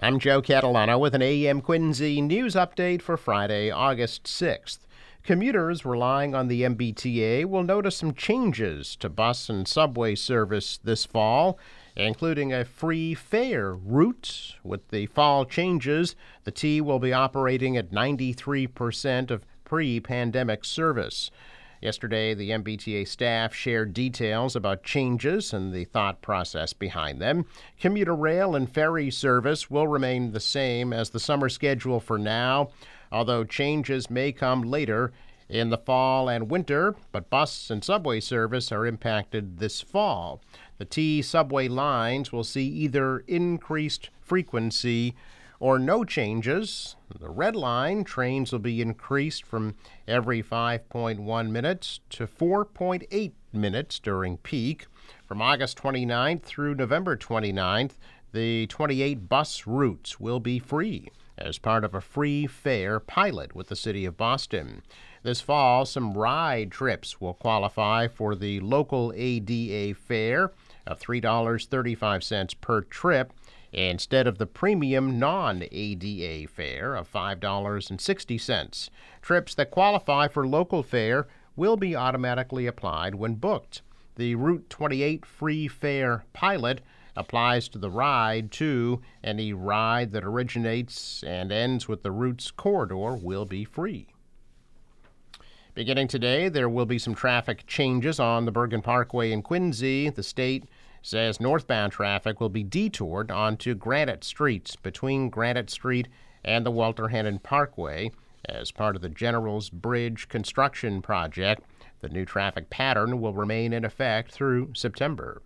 I'm Joe Catalano with an AM Quincy news update for Friday, August 6th. Commuters relying on the MBTA will notice some changes to bus and subway service this fall, including a free fare route. With the fall changes, the T will be operating at 93% of pre-pandemic service. Yesterday, the MBTA staff shared details about changes and the thought process behind them. Commuter rail and ferry service will remain the same as the summer schedule for now, although changes may come later in the fall and winter, but bus and subway service are impacted this fall. The T subway lines will see either increased frequency or no changes. The Red Line trains will be increased from every 5.1 minutes to 4.8 minutes during peak. From August 29th through November 29th, the 28 bus routes will be free as part of a free fare pilot with the City of Boston. This fall, some ride trips will qualify for the local ADA fare of $3.35 per trip, instead of the premium non-ADA fare of $5.60. Trips that qualify for local fare will be automatically applied when booked. The Route 28 free fare pilot applies to the ride, too. Any ride that originates and ends with the route's corridor will be free. Beginning today, there will be some traffic changes on the Bergen Parkway in Quincy. The state says northbound traffic will be detoured onto Granite Street between Granite Street and the Walter Hannon Parkway as part of the General's Bridge construction project. The new traffic pattern will remain in effect through September.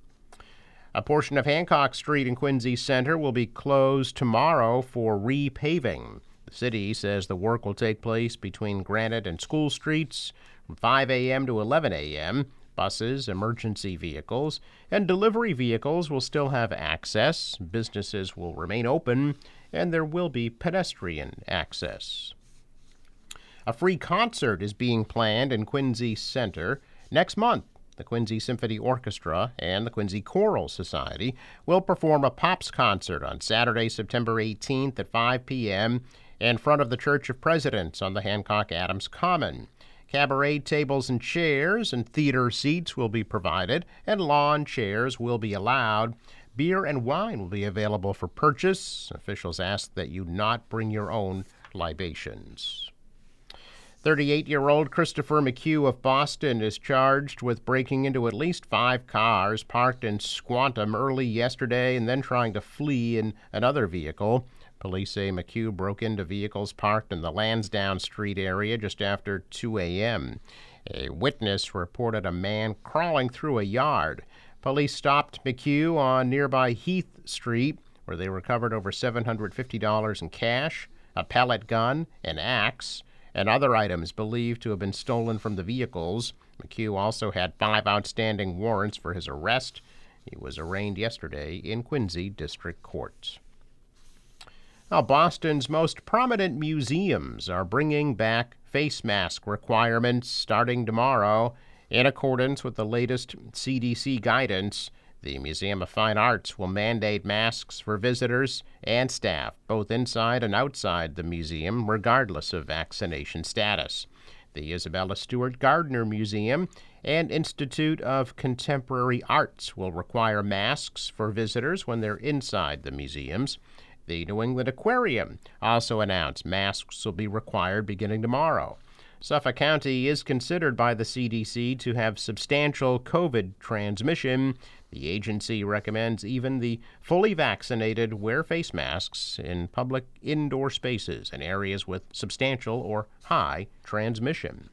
A portion of Hancock Street in Quincy Center will be closed tomorrow for repaving. The city says the work will take place between Granite and School Streets from 5 a.m. to 11 a.m. Buses, emergency vehicles, and delivery vehicles will still have access. Businesses will remain open, and there will be pedestrian access. A free concert is being planned in Quincy Center next month. The Quincy Symphony Orchestra and the Quincy Choral Society will perform a Pops concert on Saturday, September 18th at 5 p.m. in front of the Church of Presidents on the Hancock-Adams Common. Cabaret tables and chairs and theater seats will be provided, and lawn chairs will be allowed. Beer and wine will be available for purchase. Officials ask that you not bring your own libations. 38-year-old Christopher McHugh of Boston is charged with breaking into at least 5 cars parked in Squantum early yesterday and then trying to flee in another vehicle. Police say McHugh broke into vehicles parked in the Lansdowne Street area just after 2 a.m. A witness reported a man crawling through a yard. Police stopped McHugh on nearby Heath Street, where they recovered over $750 in cash, a pellet gun, an axe, and other items believed to have been stolen from the vehicles. McHugh also had 5 outstanding warrants for his arrest. He was arraigned yesterday in Quincy District Court. Now, Boston's most prominent museums are bringing back face mask requirements starting tomorrow. In accordance with the latest CDC guidance, the Museum of Fine Arts will mandate masks for visitors and staff, both inside and outside the museum, regardless of vaccination status. The Isabella Stewart Gardner Museum and Institute of Contemporary Arts will require masks for visitors when they're inside the museums. The New England Aquarium also announced masks will be required beginning tomorrow. Suffolk County is considered by the CDC to have substantial COVID transmission. The agency recommends even the fully vaccinated wear face masks in public indoor spaces and areas with substantial or high transmission.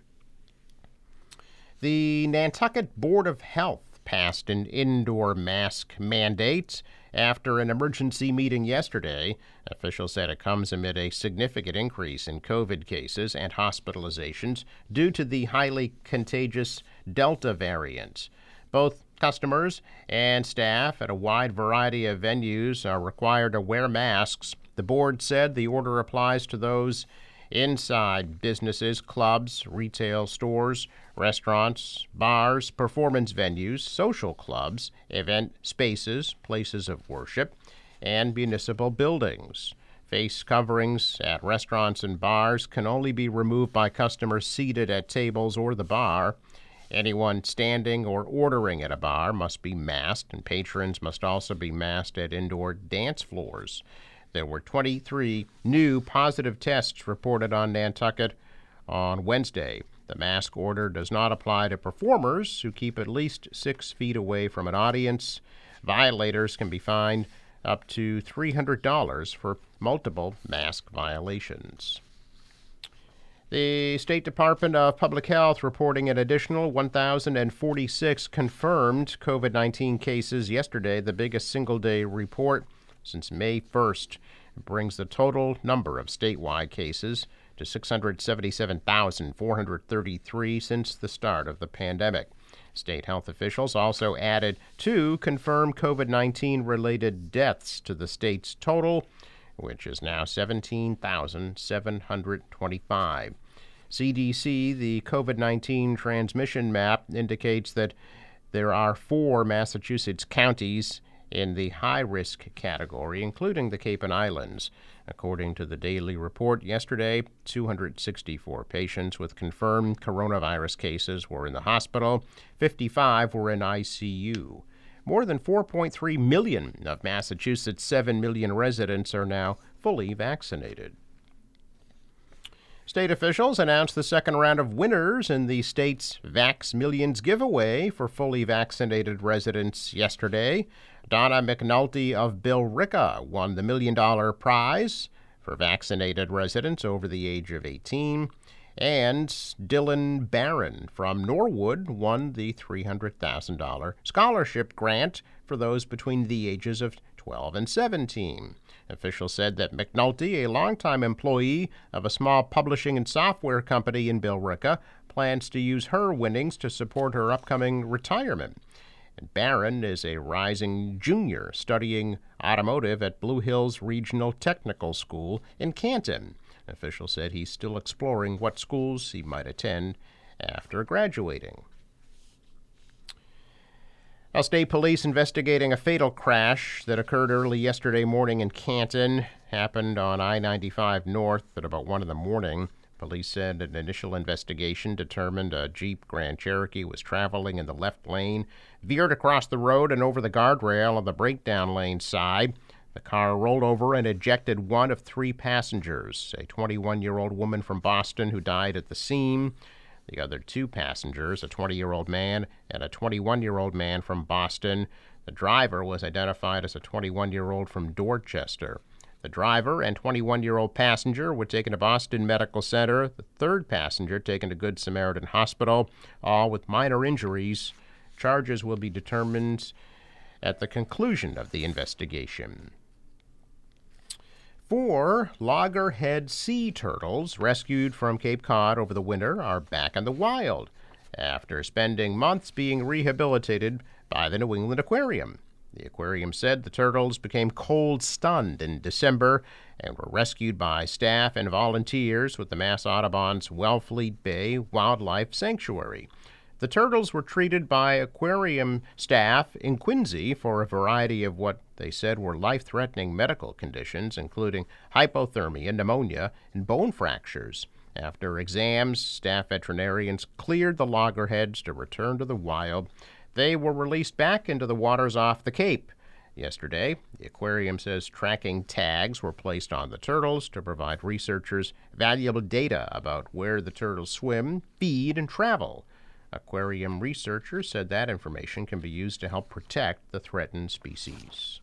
The Nantucket Board of Health passed an indoor mask mandate after an emergency meeting yesterday. Officials said it comes amid a significant increase in COVID cases and hospitalizations due to the highly contagious Delta variant. Both customers and staff at a wide variety of venues are required to wear masks. The board said the order applies to those inside businesses, clubs, retail stores, restaurants, bars, performance venues, social clubs, event spaces, places of worship. and municipal buildings. Face coverings at restaurants and bars can only be removed by customers seated at tables or the bar. Anyone standing or ordering at a bar must be masked, and patrons must also be masked at indoor dance floors. There were 23 new positive tests reported on Nantucket on Wednesday. The mask order does not apply to performers who keep at least 6 feet away from an audience. Violators can be fined up to $300 for multiple mask violations. The State Department of Public Health reporting an additional 1,046 confirmed COVID-19 cases yesterday, the biggest single-day report since May 1st. It brings the total number of statewide cases to 677,433 since the start of the pandemic. State health officials also added 2 confirmed COVID-19 related deaths to the state's total, which is now 17,725. CDC, the COVID-19 transmission map, indicates that there are 4 Massachusetts counties in the high-risk category, including the Cape and Islands. According to the daily report yesterday, 264 patients with confirmed coronavirus cases were in the hospital. 55 were in ICU. More than 4.3 million of Massachusetts' 7 million residents are now fully vaccinated. State officials announced the second round of winners in the state's Vax Millions giveaway for fully vaccinated residents yesterday. Donna McNulty of Billerica won the $1 million prize for vaccinated residents over the age of 18. And Dylan Barron from Norwood won the $300,000 scholarship grant for those between the ages of 12 and 17. Officials said that McNulty, a longtime employee of a small publishing and software company in Billerica, plans to use her winnings to support her upcoming retirement. And Barron is a rising junior studying automotive at Blue Hills Regional Technical School in Canton. Officials said he's still exploring what schools he might attend after graduating. Now, state police investigating a fatal crash that occurred early yesterday morning in Canton. Happened on I-95 North at about 1 in the morning. Police said an initial investigation determined a Jeep Grand Cherokee was traveling in the left lane, veered across the road and over the guardrail on the breakdown lane side. The car rolled over and ejected one of 3 passengers, a 21-year-old woman from Boston who died at the scene. The other 2 passengers, a 20-year-old man and a 21-year-old man from Boston. The driver was identified as a 21-year-old from Dorchester. The driver and 21-year-old passenger were taken to Boston Medical Center. The 3rd passenger taken to Good Samaritan Hospital, all with minor injuries. Charges will be determined at the conclusion of the investigation. 4 loggerhead sea turtles rescued from Cape Cod over the winter are back in the wild after spending months being rehabilitated by the New England Aquarium. The aquarium said the turtles became cold-stunned in December and were rescued by staff and volunteers with the Mass Audubon's Wellfleet Bay Wildlife Sanctuary. The turtles were treated by aquarium staff in Quincy for a variety of what they said were life-threatening medical conditions, including hypothermia, pneumonia, and bone fractures. After exams, staff veterinarians cleared the loggerheads to return to the wild. They were released back into the waters off the Cape. Yesterday, the aquarium says tracking tags were placed on the turtles to provide researchers valuable data about where the turtles swim, feed, and travel. Aquarium researchers said that information can be used to help protect the threatened species.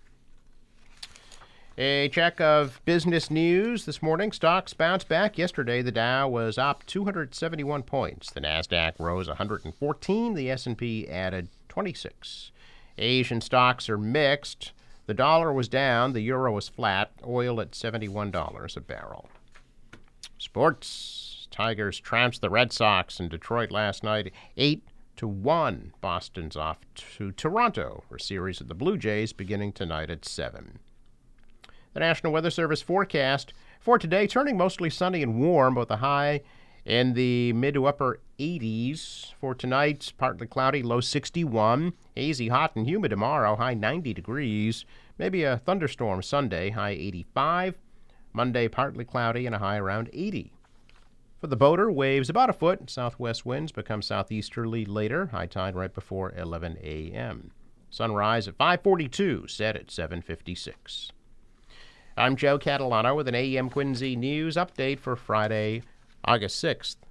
A check of business news this morning. Stocks bounced back yesterday. The Dow was up 271 points. The Nasdaq rose 114. The S&P added 26. Asian stocks are mixed. The dollar was down. The euro was flat. Oil at $71 a barrel. Sports. Tigers trounced the Red Sox in Detroit last night, 8-1. Boston's off to Toronto for a series of the Blue Jays beginning tonight at 7. The National Weather Service forecast for today, turning mostly sunny and warm, with a high in the mid to upper 80s. For tonight, partly cloudy, low 61. Hazy, hot, and humid tomorrow, high 90 degrees. Maybe a thunderstorm Sunday, high 85. Monday, partly cloudy and a high around 80. For the boater, waves about a foot. Southwest winds become southeasterly later. High tide right before 11 a.m. Sunrise at 5:42, set at 7:56. I'm Joe Catalano with an AM Quincy News update for Friday, August 6th.